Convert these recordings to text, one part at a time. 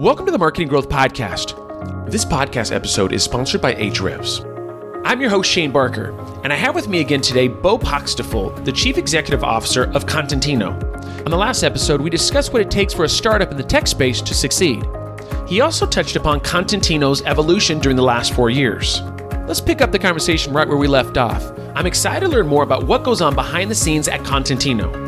Welcome to the Marketing Growth Podcast. This podcast episode is sponsored by Ahrefs. I'm your host, Shane Barker, and I have with me again today Bo Paxtefull, the Chief Executive Officer of Contentino. On the last episode, we discussed what it takes for a startup in the tech space to succeed. He also touched upon Contentino's evolution during the last 4 years. Let's pick up the conversation right where we left off. I'm excited to learn more about what goes on behind the scenes at Contentino.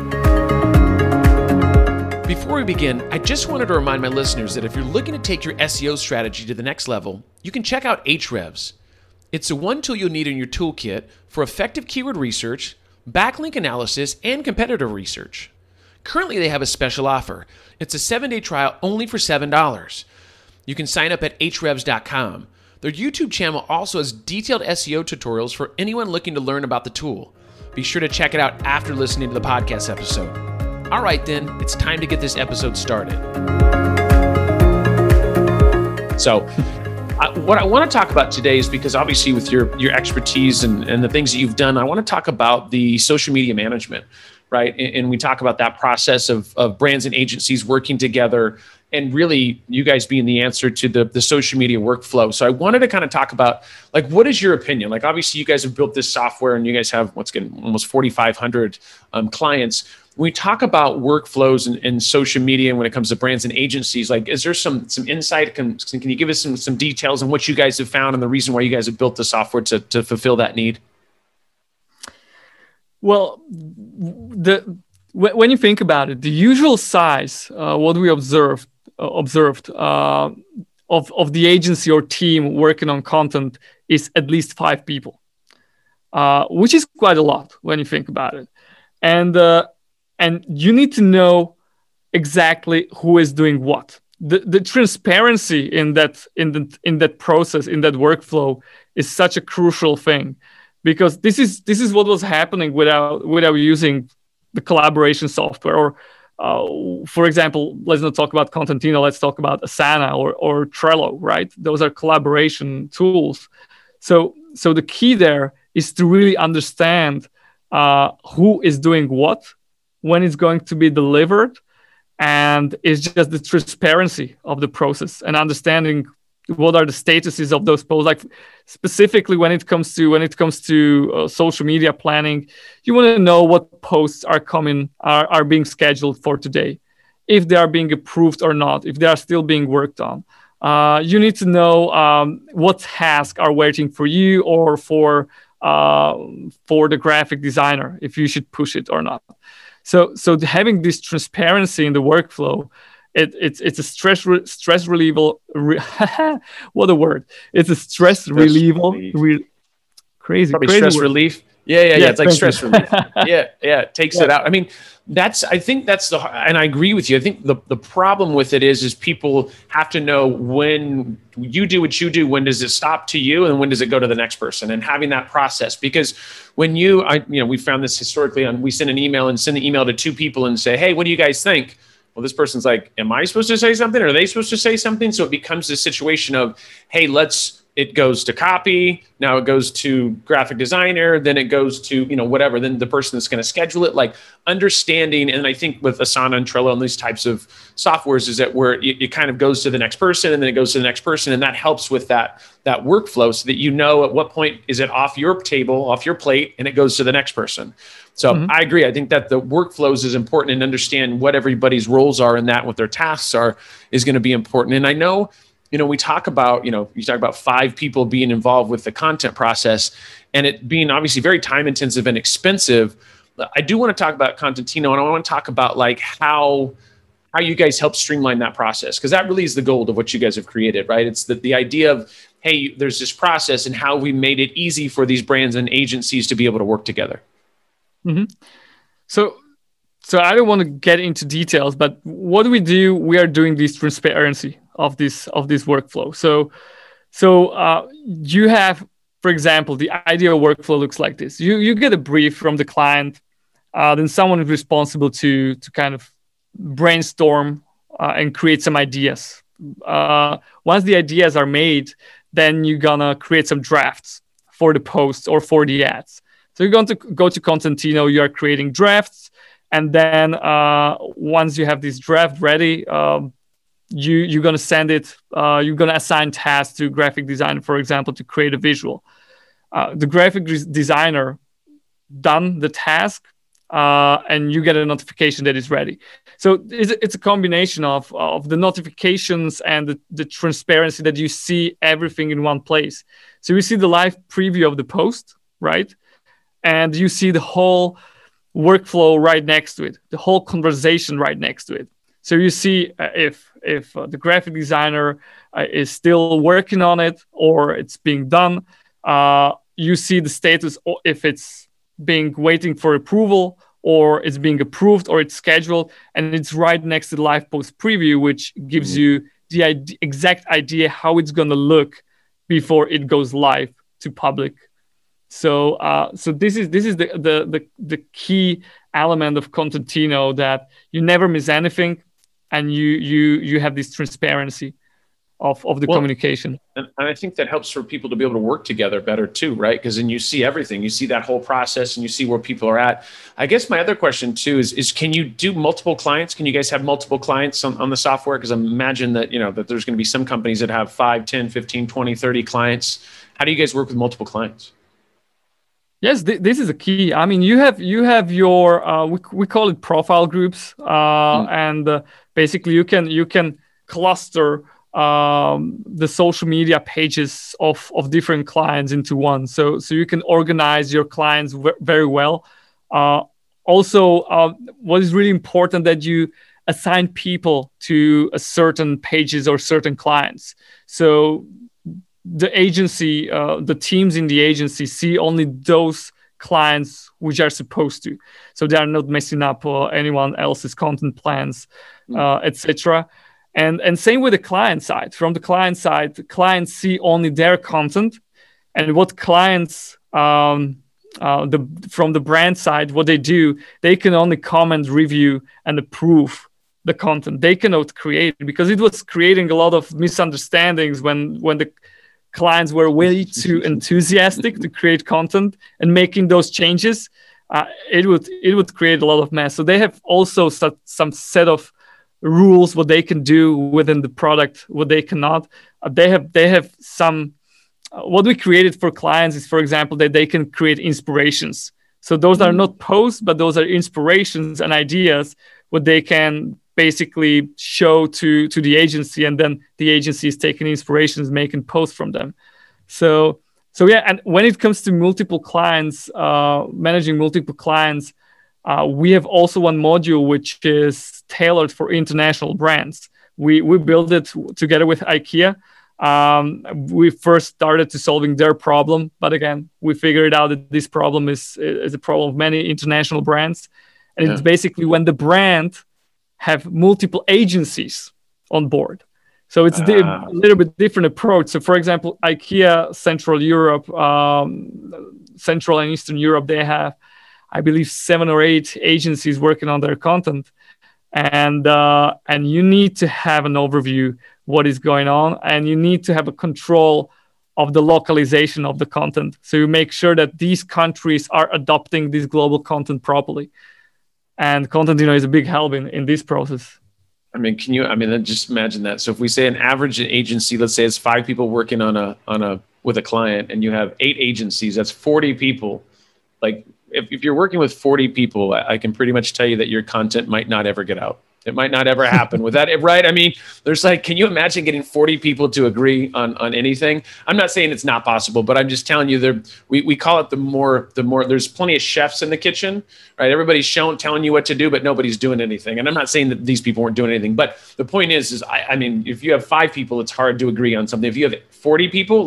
Before we begin, I just wanted to remind my listeners that if you're looking to take your SEO strategy to the next level, you can check out Ahrefs. It's the one tool you'll need in your toolkit for effective keyword research, backlink analysis, and competitor research. Currently, they have a special offer. It's a 7-day trial only for $7. You can sign up at ahrefs.com. Their YouTube channel also has detailed SEO tutorials for anyone looking to learn about the tool. Be sure to check it out after listening to the podcast episode. All right, then, it's time to get this episode started. So, what I want to talk about today is because obviously with your expertise and the things that you've done, I want to talk about the social media management, right? And we talk about that process of brands and agencies working together and really you guys being the answer to the social media workflow. So I wanted to kind of talk about, like, what is your opinion? Like, obviously you guys have built this software and you guys have almost 4,500 clients. When we talk about workflows and social media and when it comes to brands and agencies, like, is there some insight? Can you give us some details on what you guys have found and the reason why you guys have built the software to fulfill that need? Well, when you think about it, the usual size, what we observed of the agency or team working on content is at least 5 people, which is quite a lot when you think about it. And you need to know exactly who is doing what. The transparency in that process, in that workflow, is such a crucial thing, because this is what was happening without using the collaboration software. Or for example, let's not talk about Contentino. Let's talk about Asana or Trello. Right? Those are collaboration tools. So the key there is to really understand who is doing what, when it's going to be delivered, and it's just the transparency of the process and understanding what are the statuses of those posts. Like, specifically when it comes to social media planning, you want to know what posts are being scheduled for today, if they are being approved or not, if they are still being worked on. You need to know what tasks are waiting for you or for the graphic designer, if you should push it or not. So having this transparency in the workflow, it's a stress relieval. What a word! It's a stress relieval. Crazy stress word. Relief. Yeah. It's like stress relief. Yeah. It takes it out. I mean, I think that's and I agree with you. I think the problem with it is people have to know when you do what you do, when does it stop to you and when does it go to the next person, and having that process. Because when we found this historically we send an email and send the email to 2 people and say, hey, what do you guys think? Well, this person's like, am I supposed to say something? Or are they supposed to say something? So it becomes this situation of, hey, it goes to copy. Now it goes to graphic designer. Then it goes to, whatever. Then the person that's going to schedule it, like understanding. And I think with Asana and Trello and these types of softwares is that where it kind of goes to the next person and then it goes to the next person. And that helps with that workflow so that at what point is it off your table, off your plate, and it goes to the next person. So I agree. I think that the workflows is important, and understand what everybody's roles are in that, what their tasks are, is going to be important. And I know, we talk about, you talk about 5 people being involved with the content process and it being obviously very time intensive and expensive. I do want to talk about Contentino, and I want to talk about like how you guys help streamline that process, because that really is the goal of what you guys have created, right? It's the idea of, hey, there's this process and how we made it easy for these brands and agencies to be able to work together. Mm-hmm. So I don't want to get into details, but what we do, we are doing this transparency of this workflow. So you have, for example, the ideal workflow looks like this. You get a brief from the client, then someone is responsible to kind of brainstorm and create some ideas. Once the ideas are made, then you're gonna create some drafts for the posts or for the ads. So you're going to go to Contentino, you are creating drafts, and then once you have this draft ready, you're going to send it, you're going to assign tasks to graphic designer, for example, to create a visual. The graphic designer done the task, and you get a notification that it's ready. So it's a combination of the notifications and the transparency that you see everything in one place. So you see the live preview of the post, right? And you see the whole workflow right next to it, the whole conversation right next to it. So you see if the graphic designer is still working on it or it's being done. You see the status, if it's being waiting for approval or it's being approved or it's scheduled, and it's right next to the live post preview, which gives you the exact idea how it's going to look before it goes live to public. So this is the key element of Contentino, that you never miss anything, and you have this transparency of the communication. And I think that helps for people to be able to work together better too, right? Because then you see everything, you see that whole process, and you see where people are at. I guess my other question too is can you do multiple clients? Can you guys have multiple clients on the software? Because I imagine that, that there's going to be some companies that have 5, 10, 15, 20, 30 clients. How do you guys work with multiple clients? Yes, this is a key. I mean, you have your we call it profile groups, and basically you can cluster the social media pages of different clients into one. So you can organize your clients very well. Also, what is really important that you assign people to a certain pages or certain clients. So the agency, the teams in the agency see only those clients which are supposed to. So they are not messing up anyone else's content plans, etc. And same with the client side. From the client side, the clients see only their content, and what clients from the brand side, what they do, they can only comment, review, and approve the content. They cannot create it, because it was creating a lot of misunderstandings when the clients were way too enthusiastic to create content and making those changes. It would create a lot of mess. So they have also some set of rules what they can do within the product, what they cannot. They have some. What we created for clients is, for example, that they can create inspirations. So those are not posts, but those are inspirations and ideas what they can basically show to the agency, and then the agency is taking inspirations, making posts from them. So yeah, and when it comes to multiple clients, managing multiple clients, we have also one module which is tailored for international brands. We built it together with IKEA. We first started to solving their problem, but again, we figured out that this problem is a problem of many international brands, and it's basically when the brand have multiple agencies on board. So it's a little bit different approach. So for example, IKEA, Central Europe, Central and Eastern Europe, they have, I believe, 7 or 8 agencies working on their content. And you need to have an overview what is going on, and you need to have a control of the localization of the content. So you make sure that these countries are adopting this global content properly. And Contentino is a big help in this process. I mean, just imagine that. So if we say an average agency, let's say it's 5 people working with a client, and you have 8 agencies, that's 40 people. Like if you're working with 40 people, I can pretty much tell you that your content might not ever get out. It might not ever happen with that, right? I mean, there's can you imagine getting 40 people to agree on anything? I'm not saying it's not possible, but I'm just telling you, we call it the more, there's plenty of chefs in the kitchen, right? Everybody's telling you what to do, but nobody's doing anything. And I'm not saying that these people weren't doing anything, but the point is I mean, if you have 5 people, it's hard to agree on something. If you have 40 people,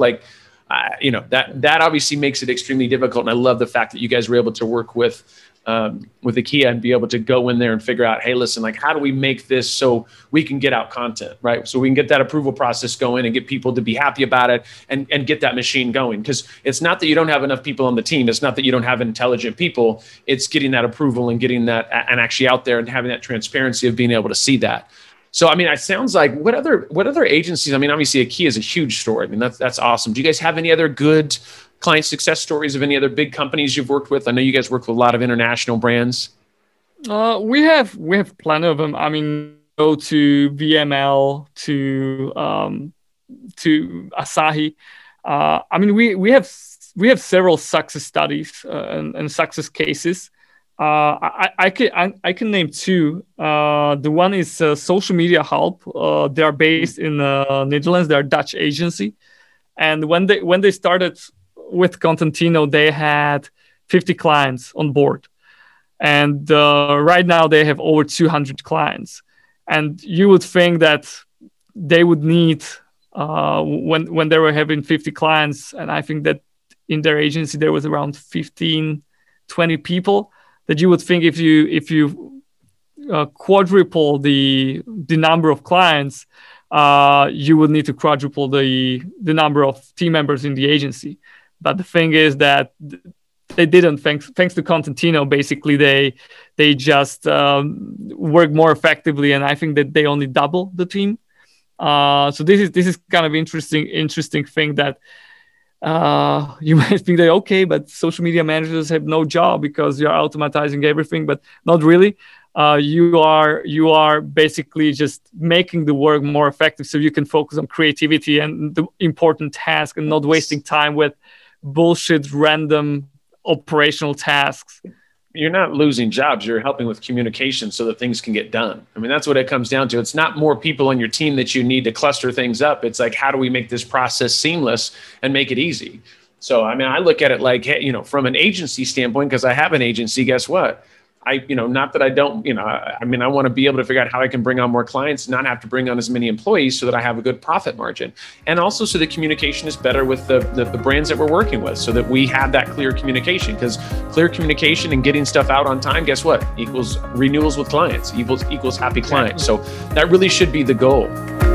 that obviously makes it extremely difficult. And I love the fact that you guys were able to work with IKEA and be able to go in there and figure out, hey, listen, how do we make this so we can get out content, right? So we can get that approval process going and get people to be happy about it and get that machine going. Because it's not that you don't have enough people on the team. It's not that you don't have intelligent people. It's getting that approval and getting that and actually out there and having that transparency of being able to see that. So, I mean, it sounds like what other agencies? I mean, obviously IKEA is a huge story. I mean, that's awesome. Do you guys have any other good client success stories of any other big companies you've worked with? I know you guys work with a lot of international brands. We have plenty of them. I mean, to VML, to Asahi. I mean, we have several success studies and success cases. I can name two. The one is Social Media Help. They are based in Netherlands. They're a Dutch agency, and when they started with Contentino, they had 50 clients on board, and right now they have over 200 clients. And you would think that they would need when they were having 50 clients, and I think that in their agency there was around 15, 20 people, that you would think if you quadruple the number of clients, you would need to quadruple the number of team members in the agency. But the thing is that they didn't. Thanks to Contentino, basically they just work more effectively, and I think that they only double the team. So this is kind of interesting thing that you might think that okay, but social media managers have no job because you're automatizing everything, but not really. You are basically just making the work more effective, so you can focus on creativity and the important task, and not wasting time with bullshit random operational tasks. You're not losing jobs. You're helping with communication so that things can get done. I mean, that's what it comes down to. It's not more people on your team that you need to cluster things up. It's like, how do we make this process seamless and make it easy? So, I mean, I look at it like, hey, from an agency standpoint, because I have an agency, guess what? Not that I don't, I mean, I want to be able to figure out how I can bring on more clients, not have to bring on as many employees so that I have a good profit margin. And also so the communication is better with the brands that we're working with, so that we have that clear communication, because clear communication and getting stuff out on time, guess what? Equals renewals with clients, equals happy clients. So that really should be the goal.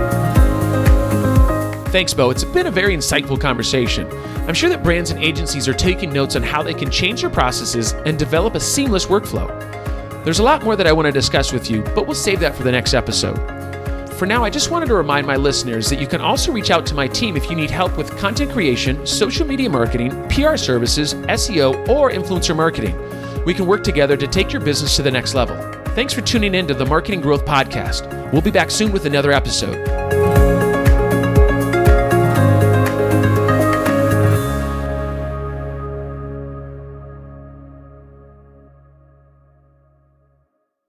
Thanks, Bo. It's been a very insightful conversation. I'm sure that brands and agencies are taking notes on how they can change their processes and develop a seamless workflow. There's a lot more that I want to discuss with you, but we'll save that for the next episode. For now, I just wanted to remind my listeners that you can also reach out to my team if you need help with content creation, social media marketing, PR services, SEO, or influencer marketing. We can work together to take your business to the next level. Thanks for tuning in to the Marketing Growth Podcast. We'll be back soon with another episode.